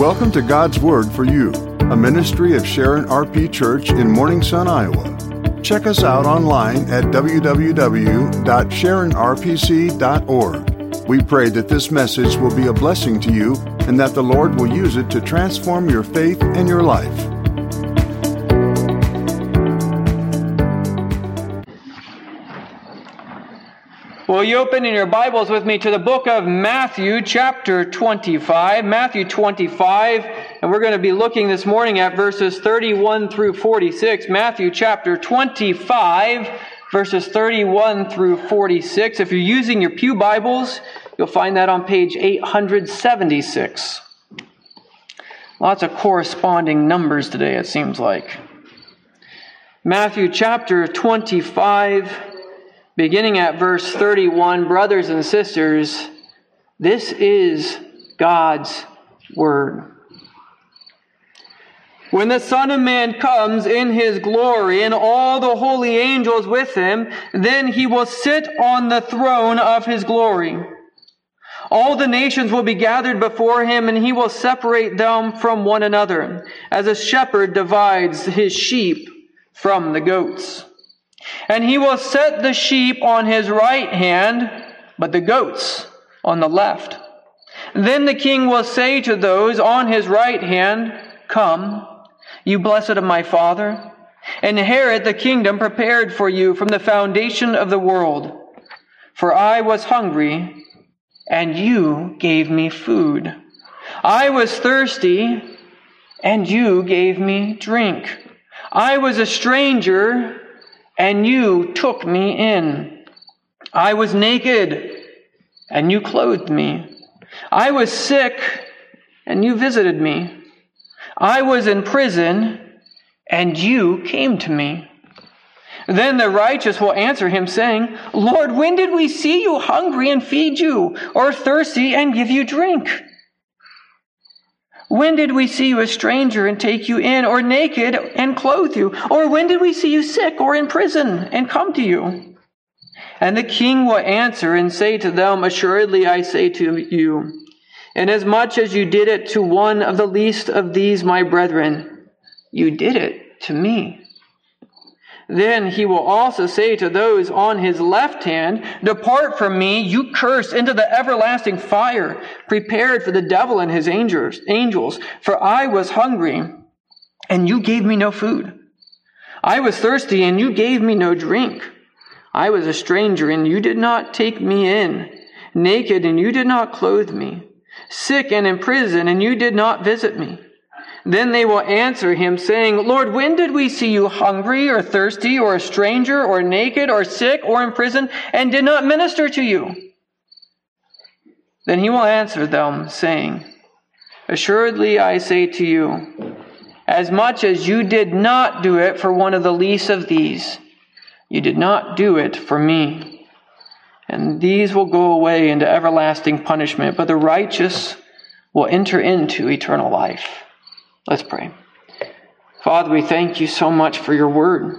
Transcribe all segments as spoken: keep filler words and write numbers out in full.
Welcome to God's Word for You, a ministry of Sharon R P Church in Morning Sun, Iowa. Check us out online at w w w dot sharon r p c dot org. We pray that this message will be a blessing to you and that the Lord will use it to transform your faith and your life. Will you open in your Bibles with me to the book of Matthew, chapter twenty-five, Matthew twenty-five, and we're going to be looking this morning at verses thirty-one through forty-six. Matthew chapter twenty-five, verses thirty-one through forty-six. If you're using your pew Bibles, you'll find that on page eight hundred seventy-six. Lots of corresponding numbers today, it seems like. Matthew chapter twenty-five, beginning at verse thirty-one, brothers and sisters, this is God's Word. When the Son of Man comes in His glory and all the holy angels with Him, then He will sit on the throne of His glory. All the nations will be gathered before Him, and He will separate them from one another, as a shepherd divides his sheep from the goats. And He will set the sheep on His right hand, but the goats on the left. Then the King will say to those on His right hand, "Come, you blessed of my Father, inherit the kingdom prepared for you from the foundation of the world. For I was hungry, and you gave me food. I was thirsty, and you gave me drink. I was a stranger, and you took me in. I was naked, and you clothed me. I was sick, and you visited me. I was in prison, and you came to me." Then the righteous will answer Him, saying, "Lord, when did we see you hungry and feed you, or thirsty and give you drink? When did we see you a stranger and take you in, or naked and clothe you? Or when did we see you sick or in prison and come to you?" And the King will answer and say to them, "Assuredly I say to you, inasmuch as you did it to one of the least of these my brethren, you did it to me." Then He will also say to those on His left hand, "Depart from me, you cursed, into the everlasting fire, prepared for the devil and his angels. Angels, for I was hungry, and you gave me no food. I was thirsty, and you gave me no drink. I was a stranger, and you did not take me in. Naked, and you did not clothe me. Sick and in prison, and you did not visit me." Then they will answer Him, saying, "Lord, when did we see you hungry or thirsty or a stranger or naked or sick or in prison and did not minister to you?" Then He will answer them, saying, "Assuredly I say to you, as much as you did not do it for one of the least of these, you did not do it for me. And these will go away into everlasting punishment, but the righteous will enter into eternal life." Let's pray. Father, we thank You so much for Your word.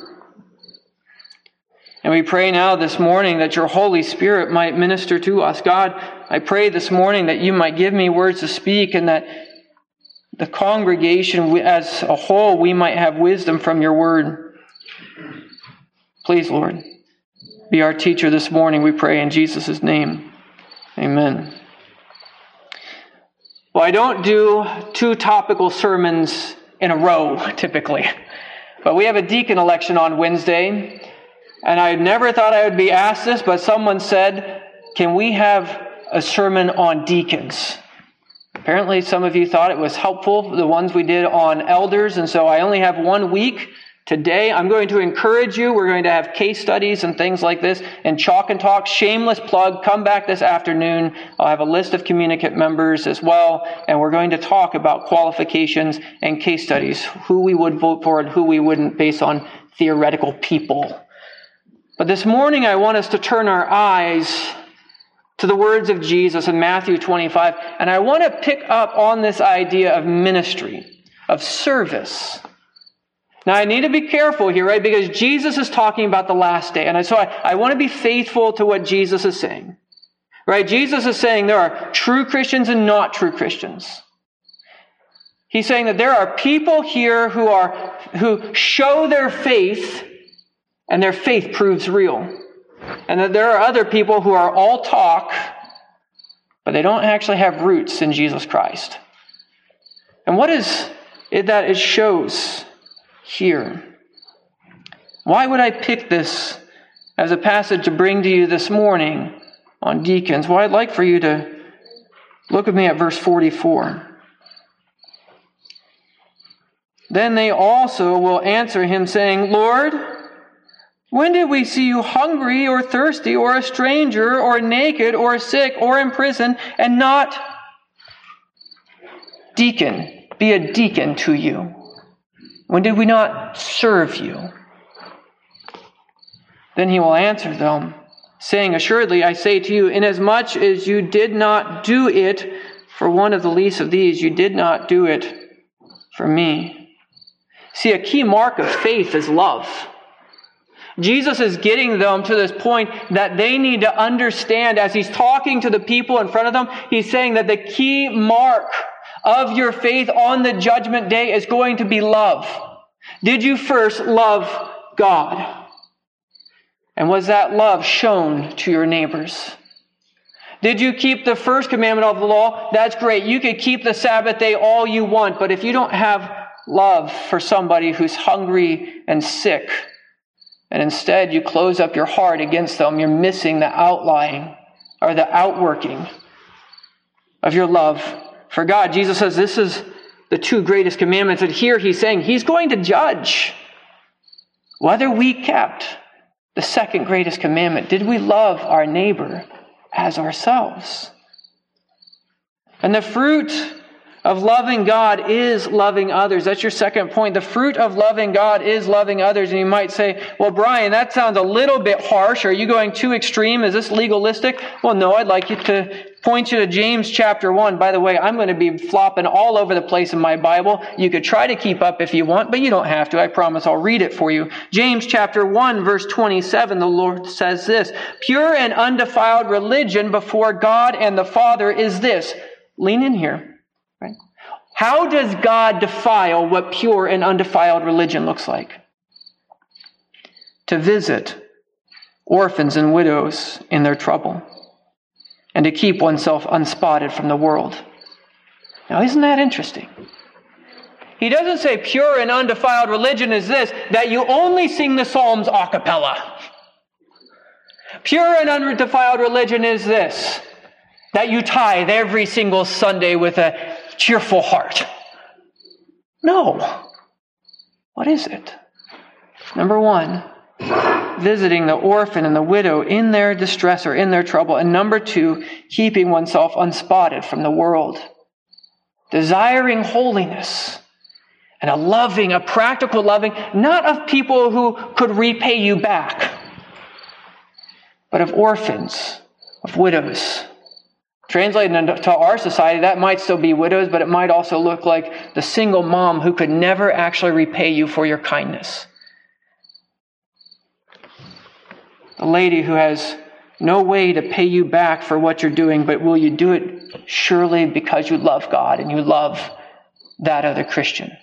And we pray now this morning that Your Holy Spirit might minister to us. God, I pray this morning that You might give me words to speak and that the congregation as a whole, we might have wisdom from Your word. Please, Lord, be our teacher this morning, we pray in Jesus' name. Amen. Well, I don't do two topical sermons in a row, typically. But we have a deacon election on Wednesday, and I never thought I would be asked this, but someone said, "Can we have a sermon on deacons?" Apparently, some of you thought it was helpful, the ones we did on elders, and so I only have one week. Today, I'm going to encourage you. We're going to have case studies and things like this and chalk and talk. Shameless plug. Come back this afternoon. I'll have a list of communicant members as well. And we're going to talk about qualifications and case studies. Who we would vote for and who we wouldn't based on theoretical people. But this morning, I want us to turn our eyes to the words of Jesus in Matthew twenty-five. And I want to pick up on this idea of ministry, of service. Now, I need to be careful here, right? Because Jesus is talking about the last day. And so I, I want to be faithful to what Jesus is saying. Right? Jesus is saying there are true Christians and not true Christians. He's saying that there are people here who are who show their faith, and their faith proves real. And that there are other people who are all talk, but they don't actually have roots in Jesus Christ. And what is it that it shows here? Why would I pick this as a passage to bring to you this morning on deacons? Well, I'd like for you to look with me at verse forty-four. Then they also will answer him, saying, Lord, when did we see you hungry or thirsty or a stranger or naked or sick or in prison and not deacon, be a deacon to you? When did we not serve you? Then he will answer them, saying, Assuredly, I say to you, inasmuch as you did not do it for one of the least of these, you did not do it for me. See, a key mark of faith is love. Jesus is getting them to this point that they need to understand as he's talking to the people in front of them. He's saying that the key mark of your faith on the judgment day is going to be love. Did you first love God? And was that love shown to your neighbors? Did you keep the first commandment of the law? That's great. You could keep the Sabbath day all you want, but if you don't have love for somebody who's hungry and sick, and instead you close up your heart against them, you're missing the outlying or the outworking of your love for God. Jesus says this is the two greatest commandments. And here he's saying he's going to judge whether we kept the second greatest commandment. Did we love our neighbor as ourselves? And the fruit of loving God is loving others. That's your second point. The fruit of loving God is loving others. And you might say, well, Brian, that sounds a little bit harsh. Are you going too extreme? Is this legalistic? Well, no, I'd like you to point you to James chapter one. By the way, I'm going to be flopping all over the place in my Bible. You could try to keep up if you want, but you don't have to. I promise I'll read it for you. James chapter one, verse twenty-seven, the Lord says this, Pure and undefiled religion before God and the Father is this. Lean in here. Right? How does God defile what pure and undefiled religion looks like? To visit orphans and widows in their trouble, and to keep oneself unspotted from the world. Now, isn't that interesting? He doesn't say pure and undefiled religion is this, that you only sing the Psalms a cappella. Pure and undefiled religion is this, that you tithe every single Sunday with a cheerful heart. No. What is it? Number one, visiting the orphan and the widow in their distress or in their trouble. And number two, keeping oneself unspotted from the world. Desiring holiness and a loving, a practical loving, not of people who could repay you back, but of orphans, of widows. Translated into our society, that might still be widows, but it might also look like the single mom who could never actually repay you for your kindness. The lady who has no way to pay you back for what you're doing, but will you do it surely because you love God and you love that other Christian?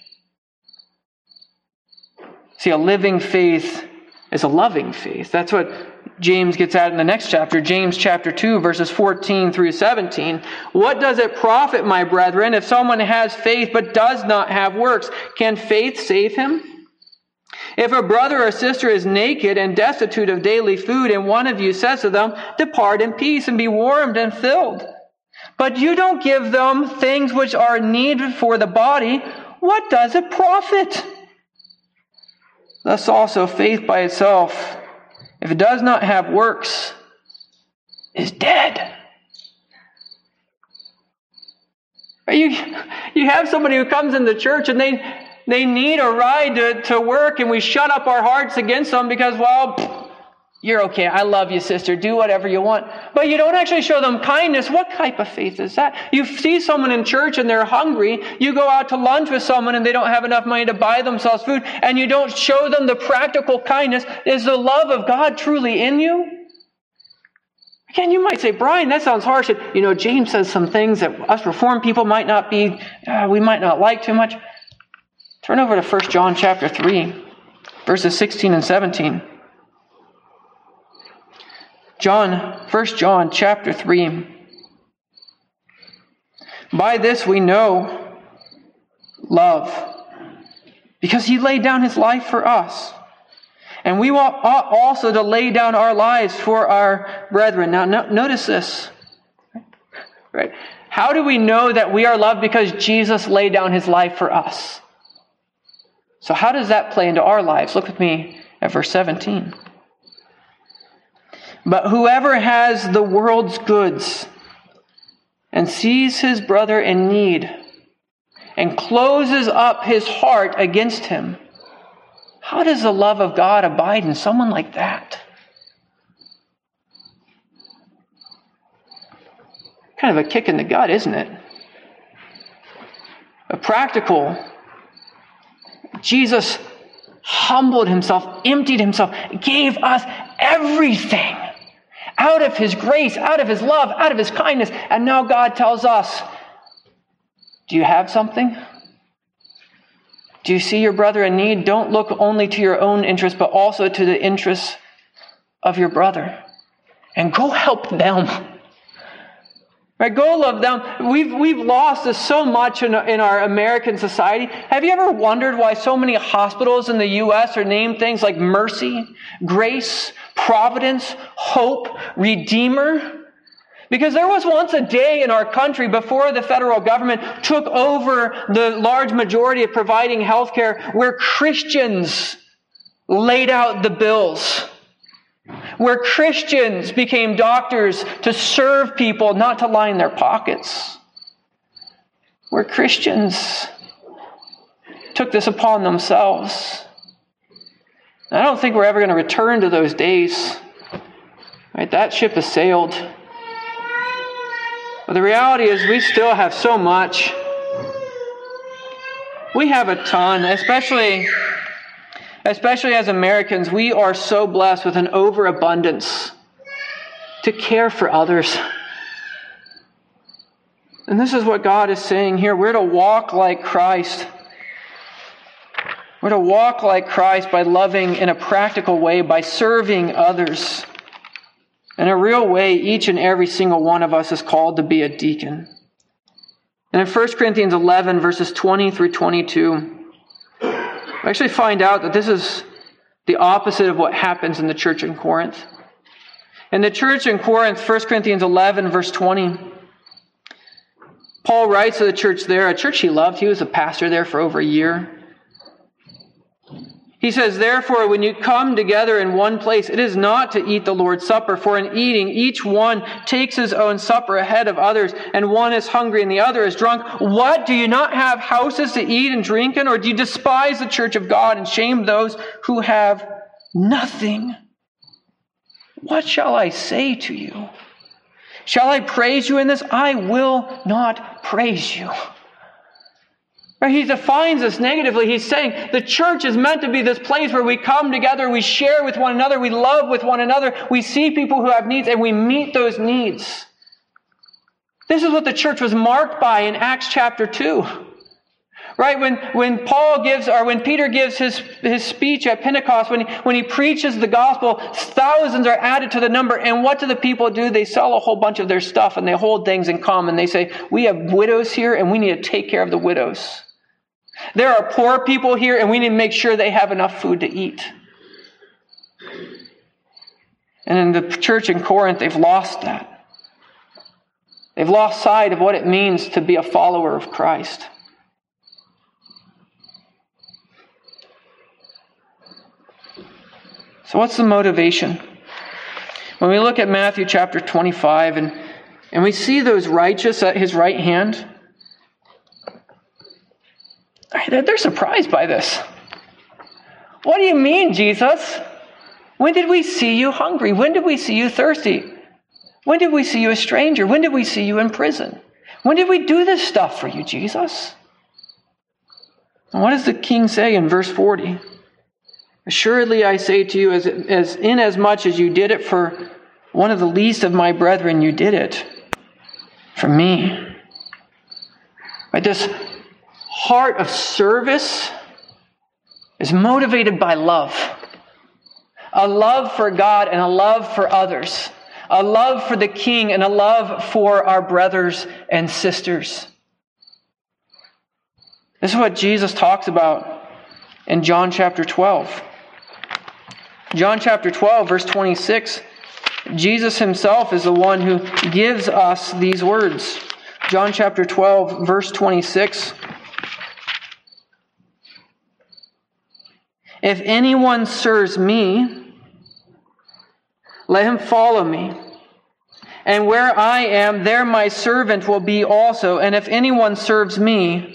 See, a living faith is a loving faith. That's what James gets at in the next chapter, James chapter two, verses fourteen through seventeen. What does it profit, my brethren, if someone has faith but does not have works? Can faith save him? If a brother or sister is naked and destitute of daily food, and one of you says to them, Depart in peace and be warmed and filled, but you don't give them things which are needed for the body, what does it profit? Thus also faith by itself, if it does not have works, is dead. You, you have somebody who comes into church and they, they need a ride to, to work, and we shut up our hearts against them because, well, you're okay. I love you, sister. Do whatever you want. But you don't actually show them kindness. What type of faith is that? You see someone in church and they're hungry. You go out to lunch with someone and they don't have enough money to buy themselves food, and you don't show them the practical kindness. Is the love of God truly in you? Again, you might say, Brian, that sounds harsh. You know, James says some things that us Reformed people might not be, uh, we might not like too much. Turn over to First John chapter three, verses sixteen and seventeen. John, First John chapter three. By this we know love, because he laid down his life for us. And we ought also to lay down our lives for our brethren. Now, no, notice this. Right? How do we know that we are loved? Because Jesus laid down his life for us. So how does that play into our lives? Look with me at verse seventeen. But whoever has the world's goods and sees his brother in need and closes up his heart against him, how does the love of God abide in someone like that? Kind of a kick in the gut, isn't it? A practical. Jesus humbled himself, emptied himself, gave us everything out of his grace, out of his love, out of his kindness. And now God tells us, do you have something? Do you see your brother in need? Don't look only to your own interests, but also to the interests of your brother. And go help them. Right? Go love them. We've, we've lost this so much in, in our American society. Have you ever wondered why so many hospitals in the U S are named things like Mercy, Grace, Providence, Hope, Redeemer? Because there was once a day in our country before the federal government took over the large majority of providing health care where Christians laid out the bills. Where Christians became doctors to serve people, not to line their pockets. Where Christians took this upon themselves. I don't think we're ever going to return to those days. Right? That ship has sailed. But the reality is we still have so much. We have a ton, especially, especially as Americans, we are so blessed with an overabundance to care for others. And this is what God is saying here. We're to walk like Christ. We're to walk like Christ by loving in a practical way, by serving others. In a real way, each and every single one of us is called to be a deacon. And in First Corinthians eleven, verses twenty through twenty-two, we actually find out that this is the opposite of what happens in the church in Corinth. In the church in Corinth, First Corinthians eleven, verse twenty, Paul writes to the church there, a church he loved. He was a pastor there for over a year. He says, therefore, when you come together in one place, it is not to eat the Lord's Supper, for in eating, each one takes his own supper ahead of others, and one is hungry and the other is drunk. What? Do you not have houses to eat and drink in? Or do you despise the church of God and shame those who have nothing? What shall I say to you? Shall I praise you in this? I will not praise you. Right? He defines this negatively. He's saying the church is meant to be this place where we come together, we share with one another, we love with one another, we see people who have needs, and we meet those needs. This is what the church was marked by in Acts chapter two. Right? When, when Paul gives, or when Peter gives his, his speech at Pentecost, when he, when he preaches the gospel, thousands are added to the number. And what do the people do? They sell a whole bunch of their stuff and they hold things in common. They say, we have widows here and we need to take care of the widows. There are poor people here and we need to make sure they have enough food to eat. And in the church in Corinth, they've lost that. They've lost sight of what it means to be a follower of Christ. So what's the motivation? When we look at Matthew chapter twenty-five and, and we see those righteous at his right hand, they're surprised by this. What do you mean, Jesus? When did we see you hungry? When did we see you thirsty? When did we see you a stranger? When did we see you in prison? When did we do this stuff for you, Jesus? And what does the king say in verse forty? Assuredly, I say to you, as, as inasmuch as you did it for one of the least of my brethren, you did it for me. Right? This heart of service is motivated by love. A love for God and a love for others. A love for the King and a love for our brothers and sisters. This is what Jesus talks about in John chapter twelve. John chapter twelve, verse twenty-six. Jesus himself is the one who gives us these words. John chapter twelve, verse twenty-six. If anyone serves me, let him follow me. And where I am, there my servant will be also. And if anyone serves me,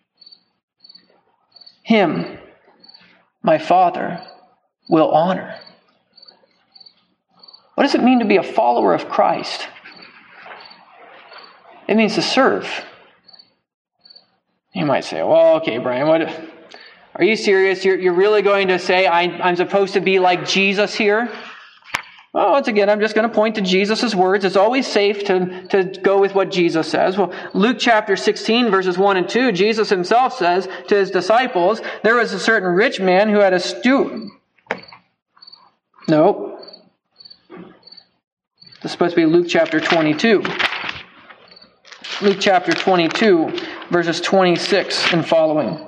him, my Father, will honor. What does it mean to be a follower of Christ? It means to serve. You might say, well, okay, Brian, what? Are you serious? You're, you're really going to say I, I'm supposed to be like Jesus here? Well, once again, I'm just going to point to Jesus' words. It's always safe to, to go with what Jesus says. Well, Luke chapter sixteen, verses one and two, Jesus himself says to his disciples, there was a certain rich man who had a steward. No. This is supposed to be Luke chapter twenty-two. Luke chapter twenty-two, verses twenty-six and following.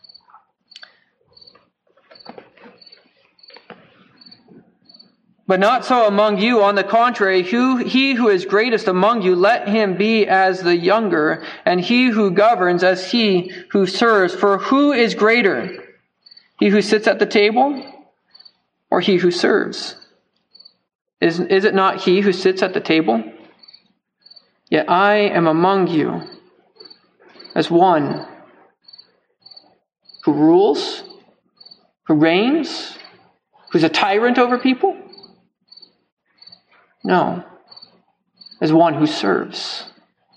But not so among you. On the contrary, who, he who is greatest among you, let him be as the younger, and he who governs as he who serves. For who is greater, he who sits at the table or he who serves? Is, is it not he who sits at the table? Yet I am among you as one who rules, who reigns, who's a tyrant over people. No, as one who serves.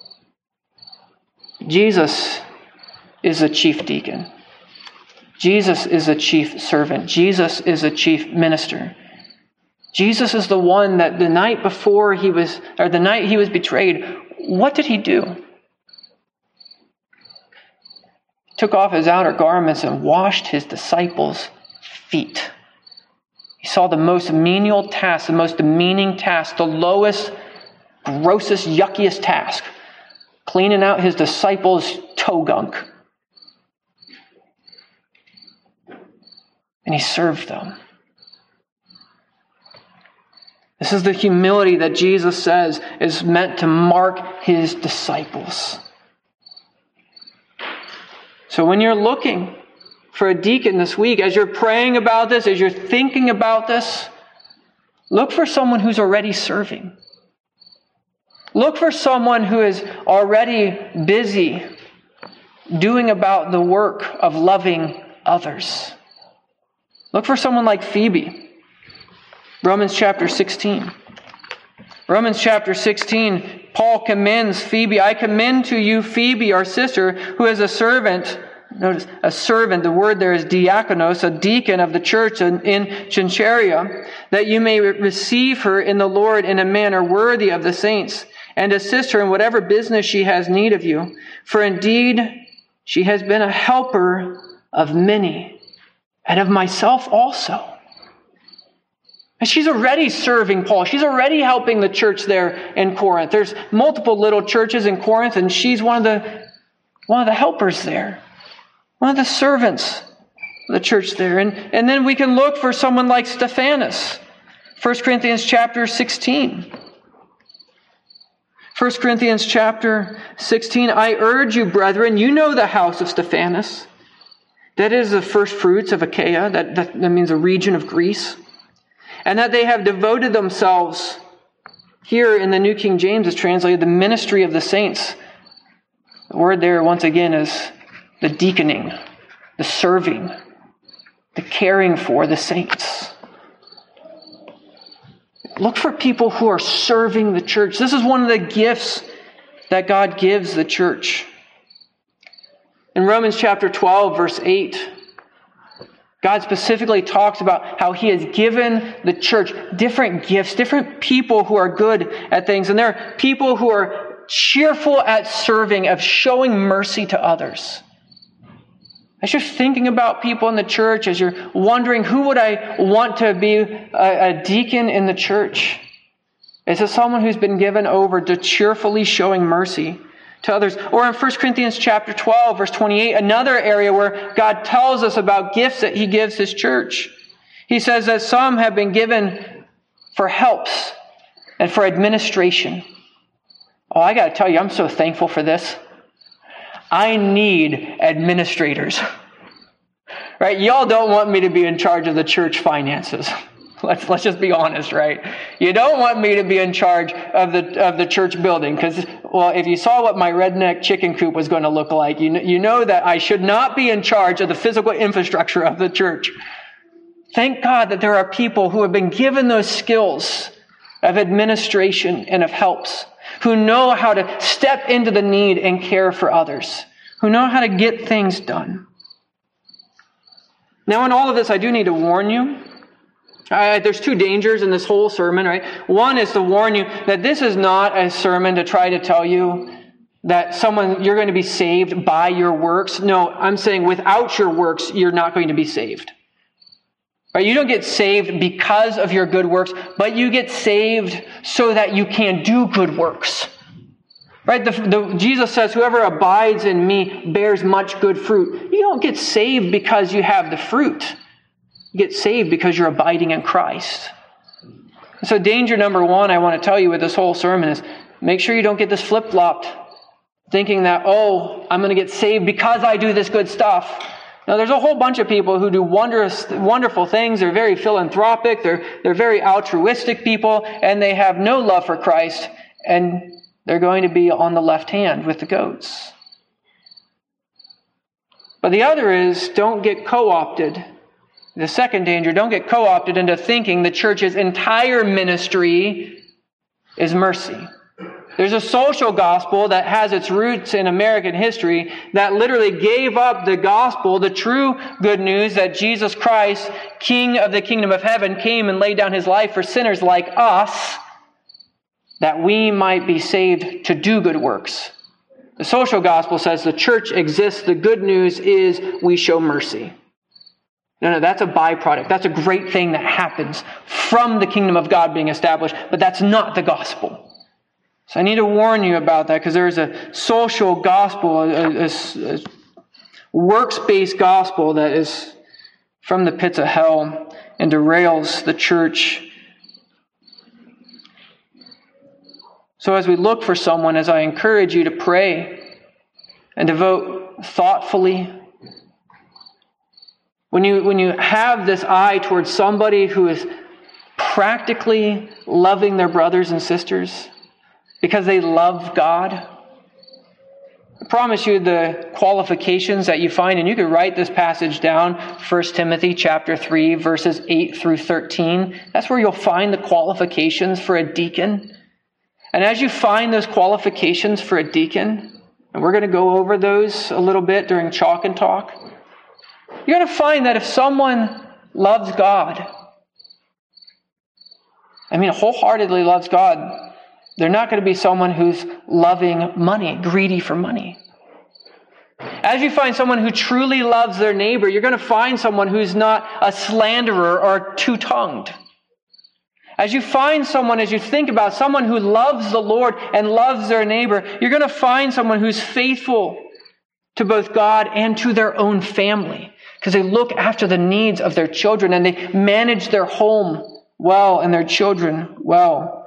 Jesus is a chief deacon. Jesus is a chief servant. Jesus is a chief minister. Jesus is the one that the night before he was, or the night he was betrayed, what did he do? Took off his outer garments and washed his disciples' feet. He saw the most menial task, the most demeaning task, the lowest, grossest, yuckiest task, cleaning out his disciples' toe gunk. And he served them. This is the humility that Jesus says is meant to mark his disciples. So when you're looking for a deacon this week, as you're praying about this, as you're thinking about this, look for someone who's already serving. Look for someone who is already busy doing about the work of loving others. Look for someone like Phoebe. Romans chapter sixteen. Romans chapter sixteen, Paul commends Phoebe. I commend to you Phoebe, our sister, who is a servant. Notice, a servant, the word there is diakonos, a deacon of the church in, in Cenchrea, that you may receive her in the Lord in a manner worthy of the saints, and assist her in whatever business she has need of you. For indeed, she has been a helper of many, and of myself also. And she's already serving Paul. She's already helping the church there in Corinth. There's multiple little churches in Corinth, and she's one of the, one of the helpers there. One of the servants of the church there. And, and then we can look for someone like Stephanas. First Corinthians chapter sixteen. First Corinthians chapter sixteen. I urge you, brethren, you know the house of Stephanas. That is the first fruits of Achaia. That, that, that means a region of Greece. And that they have devoted themselves, here in the New King James is translated, the ministry of the saints. The word there, once again, is the deaconing, the serving, the caring for the saints. Look for people who are serving the church. This is one of the gifts that God gives the church. In Romans chapter twelve, verse eight, God specifically talks about how he has given the church different gifts, different people who are good at things. And there are people who are cheerful at serving, of showing mercy to others. As you're thinking about people in the church, as you're wondering, who would I want to be a, a deacon in the church? Is it someone who's been given over to cheerfully showing mercy to others? Or in First Corinthians chapter twelve, verse twenty-eight, another area where God tells us about gifts that he gives his church. He says that some have been given for helps and for administration. Oh, I got to tell you, I'm so thankful for this. I need administrators. Right? Y'all don't want me to be in charge of the church finances. Let's let's just be honest, right? You don't want me to be in charge of the of the church building because, well, if you saw what my redneck chicken coop was going to look like, you know, you know that I should not be in charge of the physical infrastructure of the church. Thank God that there are people who have been given those skills of administration and of helps, who know how to step into the need and care for others, who know how to get things done. Now, in all of this, I do need to warn you. Uh, there's two dangers in this whole sermon, right? One is to warn you that this is not a sermon to try to tell you that someone, you're going to be saved by your works. No, I'm saying without your works, you're not going to be saved. Right? You don't get saved because of your good works, but you get saved so that you can do good works. Right? The, the, Jesus says, whoever abides in me bears much good fruit. You don't get saved because you have the fruit. You get saved because you're abiding in Christ. So danger number one I want to tell you with this whole sermon is make sure you don't get this flip-flopped, thinking that, oh, I'm going to get saved because I do this good stuff. Now, there's a whole bunch of people who do wondrous, wonderful things. They're very philanthropic. They're, they're very altruistic people, and they have no love for Christ, and they're going to be on the left hand with the goats. But the other is, don't get co-opted. The second danger, don't get co-opted into thinking the church's entire ministry is mercy. There's a social gospel that has its roots in American history that literally gave up the gospel, the true good news that Jesus Christ, King of the kingdom of heaven, came and laid down his life for sinners like us, that we might be saved to do good works. The social gospel says the church exists. The good news is we show mercy. No, no, that's a byproduct. That's a great thing that happens from the kingdom of God being established, but that's not the gospel. So I need to warn you about that because there is a social gospel, a, a, a works-based gospel that is from the pits of hell and derails the church. So as we look for someone, as I encourage you to pray and to vote thoughtfully, When you, when you have this eye towards somebody who is practically loving their brothers and sisters because they love God, I promise you the qualifications that you find, and you could write this passage down, First Timothy chapter three, verses eight through thirteen. That's where you'll find the qualifications for a deacon. And as you find those qualifications for a deacon, and we're going to go over those a little bit during Chalk and Talk, you're going to find that if someone loves God, I mean, wholeheartedly loves God, they're not going to be someone who's loving money, greedy for money. As you find someone who truly loves their neighbor, you're going to find someone who's not a slanderer or two-tongued. As you find someone, as you think about someone who loves the Lord and loves their neighbor, you're going to find someone who's faithful to both God and to their own family, because they look after the needs of their children and they manage their home well and their children well.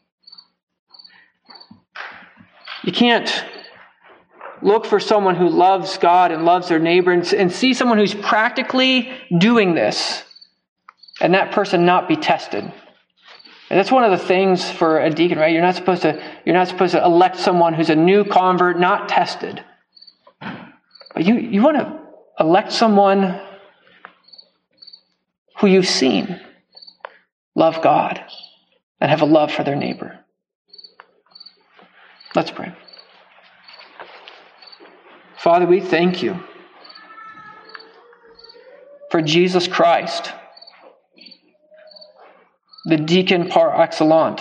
You can't look for someone who loves God and loves their neighbor and, and see someone who's practically doing this and that person not be tested. And that's one of the things for a deacon, right? You're not supposed to, you're not supposed to elect someone who's a new convert, not tested. But you, you want to elect someone who you've seen love God and have a love for their neighbor. Let's pray. Father, we thank you for Jesus Christ, the deacon par excellence,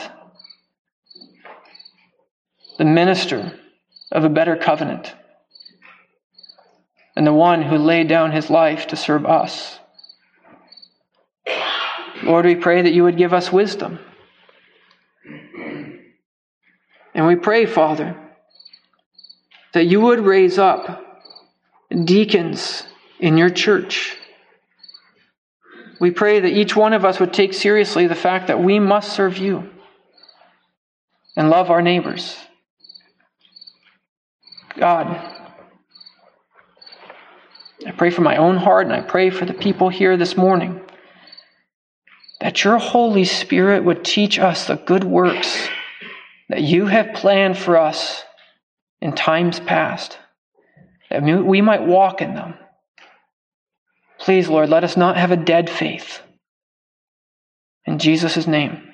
the minister of a better covenant, and the one who laid down his life to serve us. Lord, we pray that you would give us wisdom. And we pray, Father, that you would raise up deacons in your church. We pray that each one of us would take seriously the fact that we must serve you and love our neighbors. God, I pray for my own heart, and I pray for the people here this morning, that your Holy Spirit would teach us the good works that you have planned for us in times past, that we might walk in them. Please, Lord, let us not have a dead faith. In Jesus' name.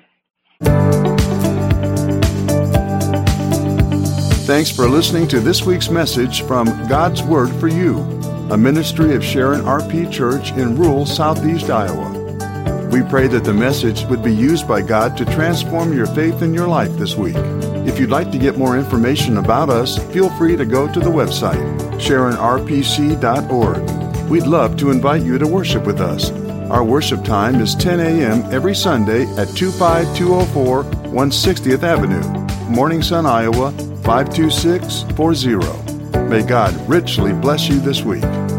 Thanks for listening to this week's message from God's Word for You, a ministry of Sharon R P Church in rural southeast Iowa. We pray that the message would be used by God to transform your faith in your life this week. If you'd like to get more information about us, feel free to go to the website, sharon r p c dot org. We'd love to invite you to worship with us. Our worship time is ten a.m. every Sunday at two five two oh four one hundred sixtieth Avenue, Morning Sun, Iowa, five two six four zero. May God richly bless you this week.